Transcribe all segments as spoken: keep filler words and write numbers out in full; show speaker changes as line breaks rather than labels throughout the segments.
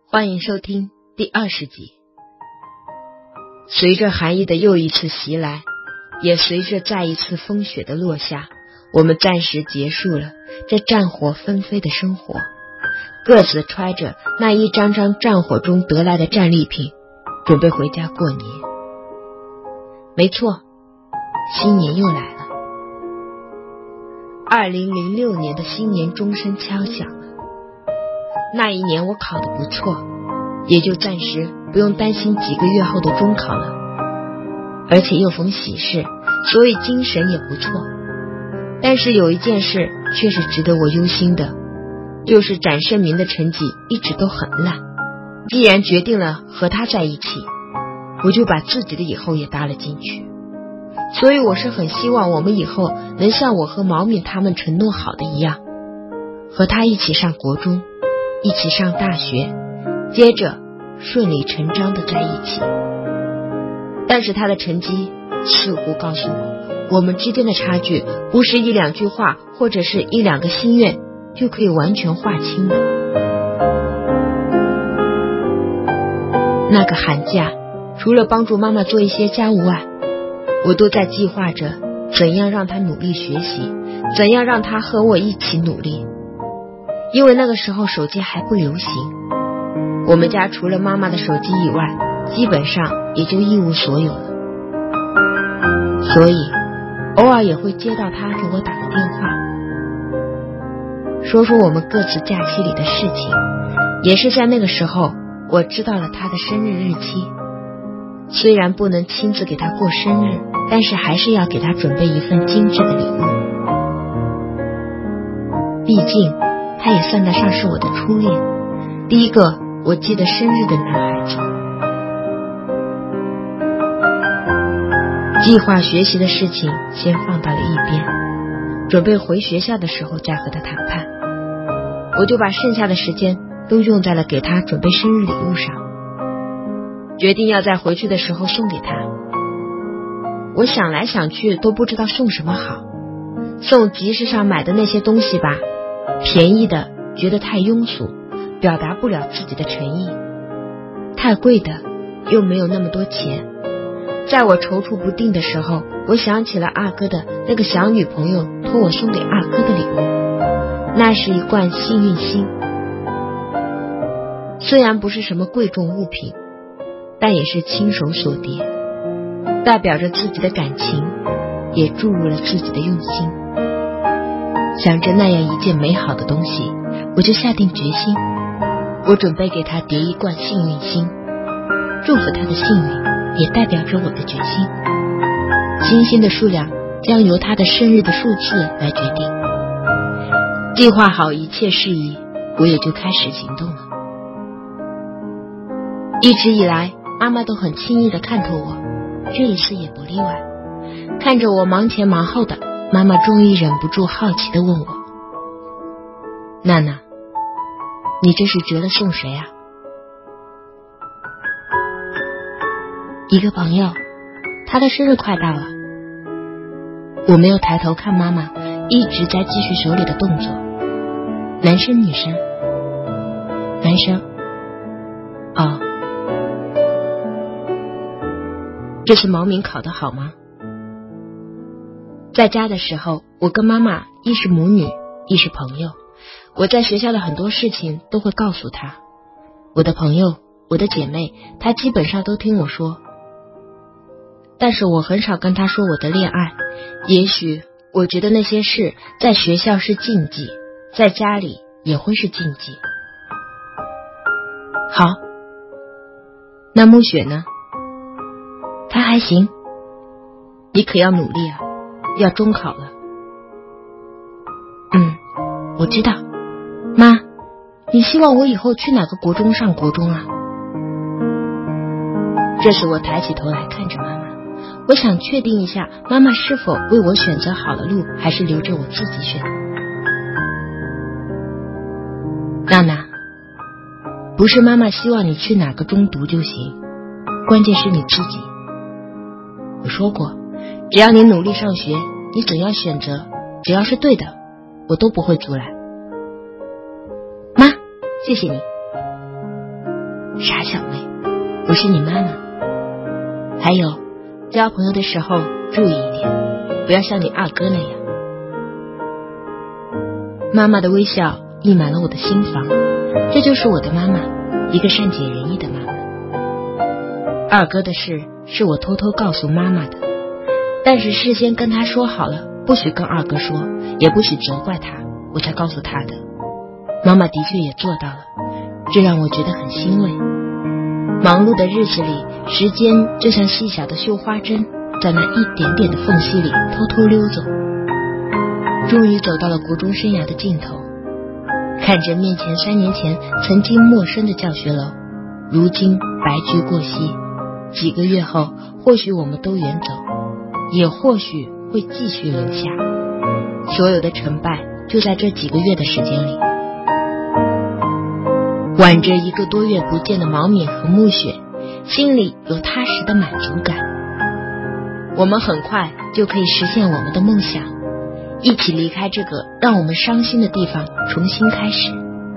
欢迎收听第二十集。随着寒意的又一次袭来，也随着再一次风雪的落下，我们暂时结束了这战火纷飞的生活，各自揣着那一张张战火中得来的战利品，准备回家过年。没错，新年又来了。二零零六年的新年钟声敲响了。那一年我考得不错，也就暂时不用担心几个月后的中考了，而且又逢喜事，所以精神也不错。但是有一件事却是值得我忧心的，就是展胜明的成绩一直都很烂。既然决定了和他在一起，我就把自己的以后也搭了进去。所以我是很希望我们以后能像我和毛敏他们承诺好的一样，和他一起上国中，一起上大学，接着顺理成章的在一起。但是他的成绩似乎告诉我，我们之间的差距不是一两句话或者是一两个心愿就可以完全划清的。那个寒假，除了帮助妈妈做一些家务外，我都在计划着怎样让她努力学习，怎样让她和我一起努力。因为那个时候手机还不流行，我们家除了妈妈的手机以外，基本上也就一无所有了。所以偶尔也会接到她给我打的电话，说说我们各自假期里的事情。也是在那个时候，我知道了她的生日日期。虽然不能亲自给她过生日，但是还是要给她准备一份精致的礼物。毕竟他也算得上是我的初恋，第一个我记得生日的男孩子。计划学习的事情先放到了一边，准备回学校的时候再和他谈判。我就把剩下的时间都用在了给他准备生日礼物上，决定要在回去的时候送给他。我想来想去都不知道送什么好，送集市上买的那些东西吧，便宜的觉得太庸俗，表达不了自己的诚意，太贵的又没有那么多钱。在我踌躇不定的时候，我想起了二哥的那个小女朋友托我送给二哥的礼物，那是一罐幸运星。虽然不是什么贵重物品，但也是亲手所叠，代表着自己的感情，也注入了自己的用心。想着那样一件美好的东西，我就下定决心，我准备给他叠一罐幸运星，祝福他的幸运，也代表着我的决心。星星的数量将由他的生日的数字来决定。计划好一切事宜，我也就开始行动了。一直以来，妈妈都很轻易地看透我，这一次也不例外。看着我忙前忙后的，妈妈终于忍不住好奇地问我：娜娜，你这是折了送谁啊？一个朋友，他的生日快到了。我没有抬头看妈妈一直在继续手里的动作。男生女生？男生。哦，这次毛敏考得好吗？在家的时候，我跟妈妈亦是母女，亦是朋友。我在学校的很多事情都会告诉她，我的朋友，我的姐妹，她基本上都听我说。但是我很少跟她说我的恋爱，也许我觉得那些事在学校是禁忌，在家里也会是禁忌。好，那暮雪呢？她还行，你可要努力啊，要中考了。嗯，我知道。妈，你希望我以后去哪个国中上国中啊？这时我抬起头来看着妈妈，我想确定一下妈妈是否为我选择好了路，还是留着我自己选。娜娜，不是妈妈希望你去哪个中读就行，关键是你自己。我说过，只要你努力上学，你怎样选择，只要是对的，我都不会阻拦。妈，谢谢你。 傻小妹，我是你妈妈。还有，交朋友的时候注意一点，不要像你二哥那样。妈妈的微笑溢满了我的心房，这就是我的妈妈，一个善解人意的妈妈。二哥的事是我偷偷告诉妈妈的，但是事先跟她说好了，不许跟二哥说，也不许责怪他，我才告诉他的。妈妈的确也做到了，这让我觉得很欣慰。忙碌的日子里，时间就像细小的绣花针，在那一点点的缝隙里偷偷溜走。终于走到了国中生涯的尽头，看着面前三年前曾经陌生的教学楼，如今白驹过隙，几个月后或许我们都远走，也或许会继续留下。所有的成败就在这几个月的时间里。挽着一个多月不见的毛敏和暮雪，心里有踏实的满足感。我们很快就可以实现我们的梦想，一起离开这个让我们伤心的地方，重新开始。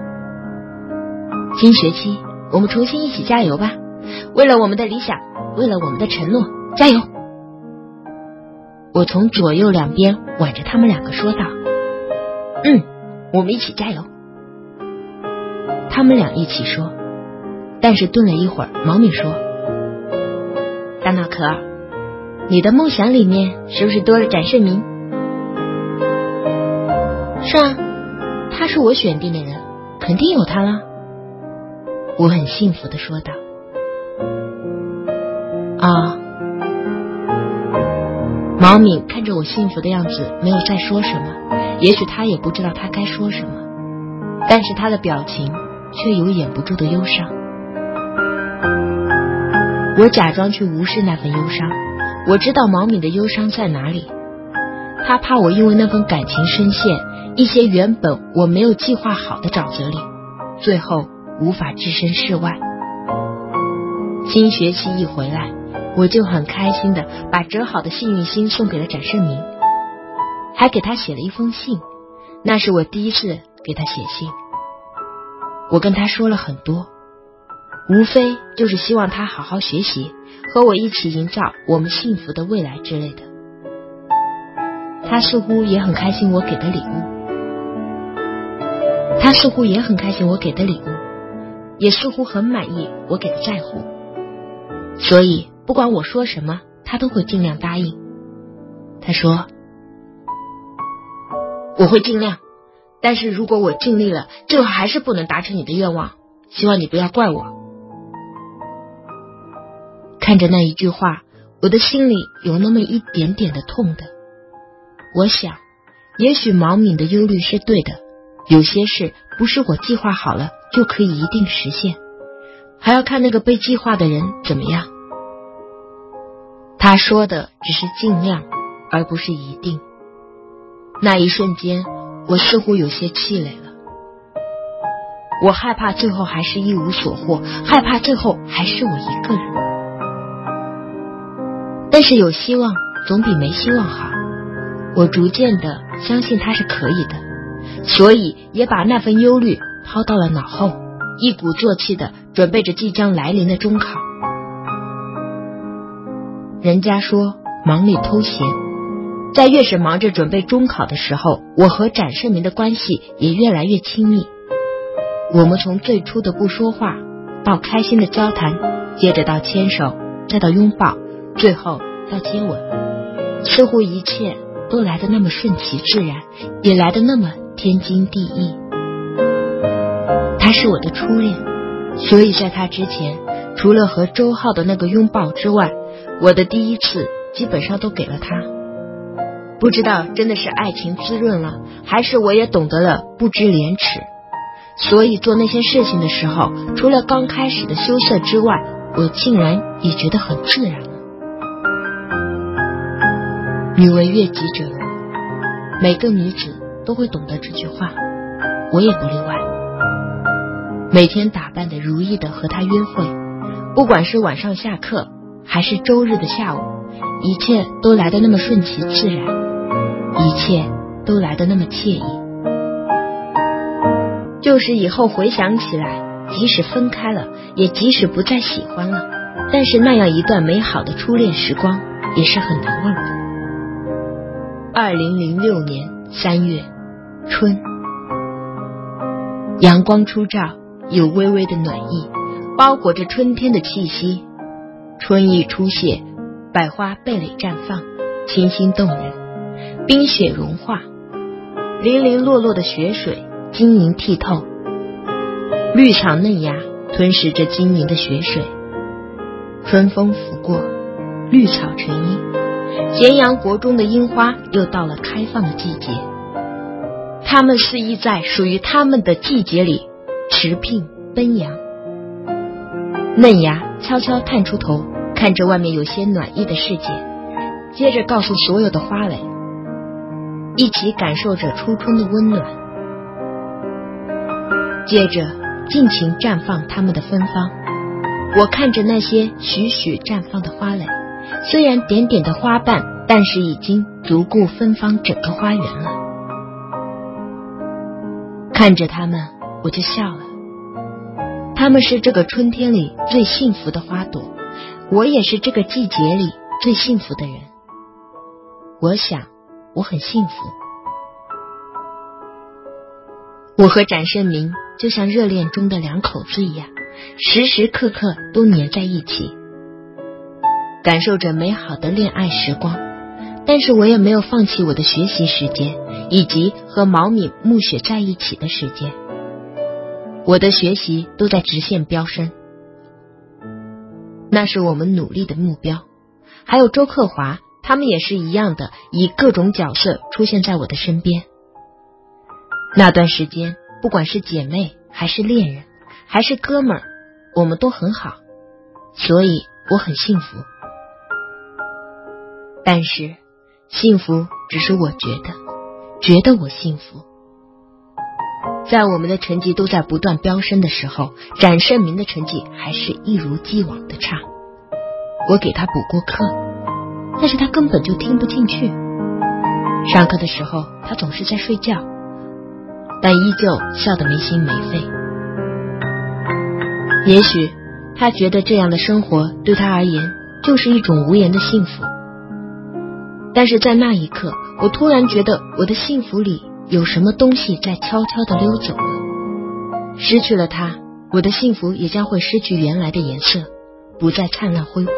新学期我们重新一起加油吧，为了我们的理想，为了我们的承诺，加油！我从左右两边挽着他们两个说道。嗯，我们一起加油。他们俩一起说，但是顿了一会儿，毛敏说，大脑壳，你的梦想里面是不是多了展胜明？是啊，他是我选定的人，肯定有他了。我很幸福地说道。啊，毛敏看着我幸福的样子，没有再说什么，也许他也不知道他该说什么，但是他的表情却有掩不住的忧伤。我假装去无视那份忧伤，我知道毛敏的忧伤在哪里，他怕我因为那份感情深陷一些原本我没有计划好的沼泽里，最后无法置身事外。新学期一回来，我就很开心的把折好的幸运星送给了展胜明，还给他写了一封信，那是我第一次给他写信。我跟他说了很多，无非就是希望他好好学习，和我一起营造我们幸福的未来之类的。他似乎也很开心我给的礼物，他似乎也很开心我给的礼物，也似乎很满意我给的在乎，所以不管我说什么，他都会尽量答应。他说，我会尽量，但是如果我尽力了，最后还是不能达成你的愿望，希望你不要怪我。看着那一句话，我的心里有那么一点点的痛的。我想，也许毛敏的忧虑是对的，有些事不是我计划好了就可以一定实现，还要看那个被计划的人怎么样。他说的只是尽量，而不是一定。那一瞬间，我似乎有些气馁了。我害怕最后还是一无所获，害怕最后还是我一个人。但是有希望总比没希望好，我逐渐的相信他是可以的，所以也把那份忧虑抛到了脑后，一鼓作气的准备着即将来临的中考。人家说忙里偷闲，在越是忙着准备中考的时候，我和展胜明的关系也越来越亲密。我们从最初的不说话，到开心的交谈，接着到牵手，再到拥抱，最后到接吻，似乎一切都来得那么顺其自然，也来得那么天经地义。他是我的初恋，所以在他之前，除了和周浩的那个拥抱之外，我的第一次基本上都给了他。不知道真的是爱情滋润了，还是我也懂得了不知廉耻，所以做那些事情的时候，除了刚开始的羞涩之外，我竟然也觉得很自然了。女为悦己者容，每个女子都会懂得这句话，我也不例外。每天打扮得如意的和他约会，不管是晚上下课还是周日的下午，一切都来得那么顺其自然，一切都来得那么惬意。就是以后回想起来， 即使分开了，也即使不再喜欢了，但是那样一段美好的初恋时光也是很难忘的。二零零六年三月，春，阳光初照，有微微的暖意，包裹着春天的气息。春意初谢，百花蓓蕾绽放，清新动人。冰雪融化，零零落落的雪水晶莹剔透，绿草嫩芽吞噬着晶莹的雪水。春风拂过，绿草成荫，咸阳国中的樱花又到了开放的季节。它们肆意在属于它们的季节里驰骋奔扬。嫩芽悄悄探出头，看着外面有些暖意的世界，接着告诉所有的花蕾，一起感受着初春的温暖，接着尽情绽放它们的芬芳。我看着那些徐徐绽放的花蕾，虽然点点的花瓣，但是已经足够芬芳整个花园了。看着它们，我就笑了。它们是这个春天里最幸福的花朵，我也是这个季节里最幸福的人。我想我很幸福。我和展胜明就像热恋中的两口子一样，时时刻刻都黏在一起，感受着美好的恋爱时光。但是我也没有放弃我的学习时间，以及和毛敏、暮雪在一起的时间。我的学习都在直线飙升，那是我们努力的目标。还有周克华，他们也是一样的，以各种角色出现在我的身边。那段时间，不管是姐妹还是恋人还是哥们儿，我们都很好，所以我很幸福。但是幸福只是我觉得觉得我幸福。在我们的成绩都在不断飙升的时候，展胜明的成绩还是一如既往的差。我给他补过课，但是他根本就听不进去。上课的时候他总是在睡觉，但依旧笑得没心没肺。也许他觉得这样的生活对他而言就是一种无言的幸福，但是在那一刻，我突然觉得我的幸福里有什么东西在悄悄地溜走了。失去了它，我的幸福也将会失去原来的颜色，不再灿烂辉煌。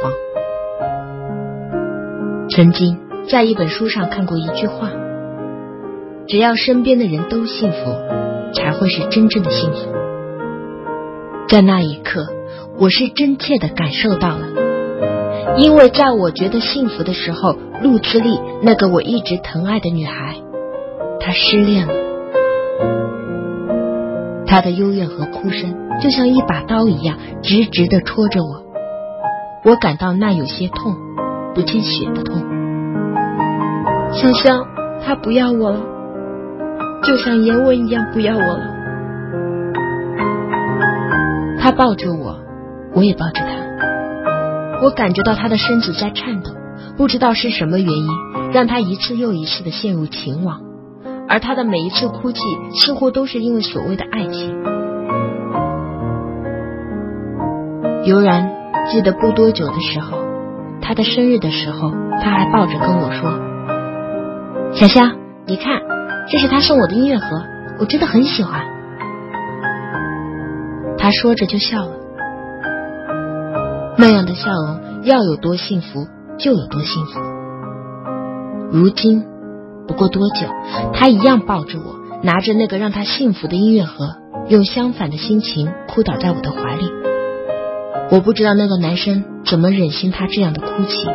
曾经在一本书上看过一句话，只要身边的人都幸福，才会是真正的幸福。在那一刻，我是真切地感受到了，因为在我觉得幸福的时候，陆自立那个我一直疼爱的女孩，她失恋了。她的幽怨和哭声就像一把刀一样直直地戳着我，我感到那有些痛，不见血的痛。想想她不要我了，就像严文一样不要我了。她抱着我，我也抱着她，我感觉到她的身子在颤抖，不知道是什么原因让她一次又一次地陷入情网，而她的每一次哭泣似乎都是因为所谓的爱情。悠然记得不多久的时候，她的生日的时候，她还抱着跟我说，小香，你看，这是她送我的音乐盒，我真的很喜欢。她说着就笑了，那样的笑容要有多幸福就有多幸福。如今不过多久，他一样抱着我，拿着那个让他幸福的音乐盒，用相反的心情哭倒在我的怀里。我不知道那个男生怎么忍心他这样的哭泣。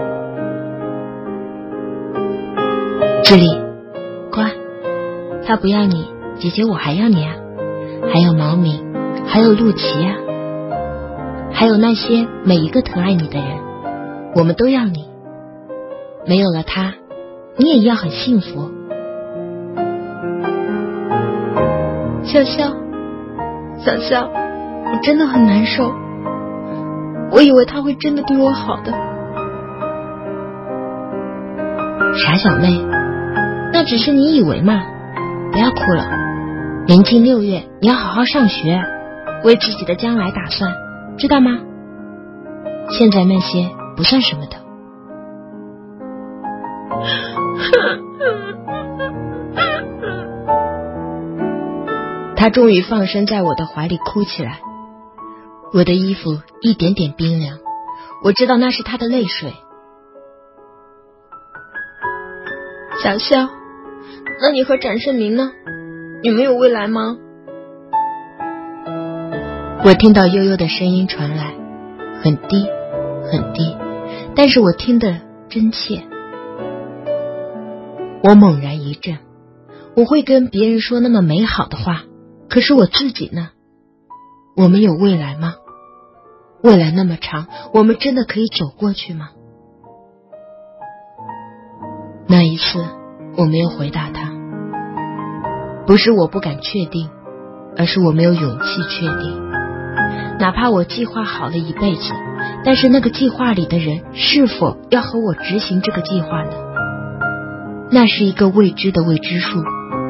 自立，乖，他不要你，姐姐我还要你啊，还有毛敏，还有陆琪啊，还有那些每一个疼爱你的人，我们都要你。没有了他，你也要很幸福。小肖，小肖，我真的很难受，我以为他会真的对我好的。傻小妹，那只是你以为嘛，不要哭了，临近六月，你要好好上学。 为自己的将来打算，知道吗？现在那些不算什么的。他终于放声在我的怀里哭起来，我的衣服一点点冰凉，我知道那是他的泪水。小肖，那你和展胜明呢？你们有未来吗？我听到悠悠的声音传来，很低很低，但是我听得真切。我猛然一震，我会跟别人说那么美好的话，可是我自己呢？我们有未来吗？未来那么长，我们真的可以走过去吗？那一次我没有回答他，不是我不敢确定，而是我没有勇气确定。哪怕我计划好了一辈子，但是那个计划里的人是否要和我执行这个计划呢？那是一个未知的未知数。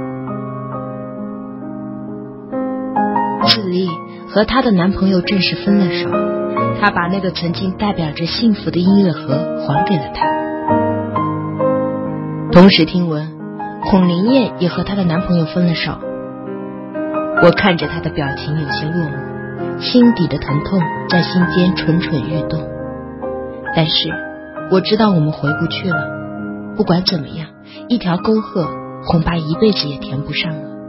自立和她的男朋友正式分了手，她把那个曾经代表着幸福的音乐盒还给了他。同时听闻孔林燕也和她的男朋友分了手，我看着她的表情有些落寞，心底的疼痛在心间蠢蠢欲动。但是我知道我们回不去了，不管怎么样，一条沟壑恐怕一辈子也填不上了。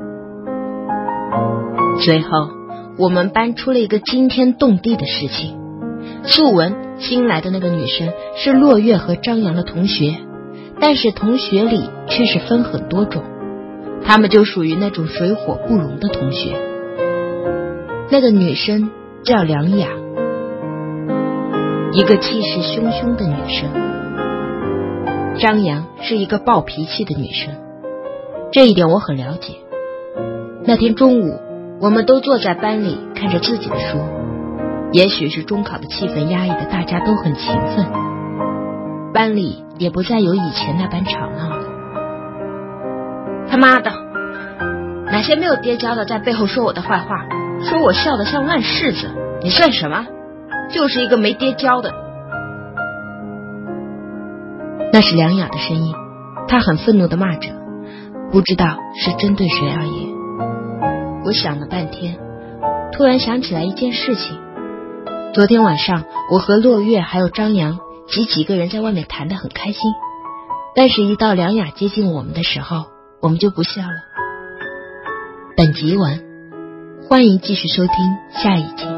最后我们搬出了一个惊天动地的事情。素文新来的那个女生是落月和张扬的同学，但是同学里却是分很多种，他们就属于那种水火不容的同学。那个女生叫梁雅，一个气势汹汹的女生。张扬是一个暴脾气的女生，这一点我很了解。那天中午我们都坐在班里看着自己的书，也许是中考的气氛压抑的大家都很勤奋，班里也不再有以前那般吵闹了。他妈的，哪些没有跌跤的在背后说我的坏话，说我笑得像烂柿子，你算什么？就是一个没跌跤的。那是梁雅的声音，她很愤怒地骂着，不知道是针对谁而言。我想了半天，突然想起来一件事情。昨天晚上我和落月还有张扬及几个人在外面谈得很开心，但是一到梁雅接近我们的时候，我们就不笑了。本集完，欢迎继续收听下一集。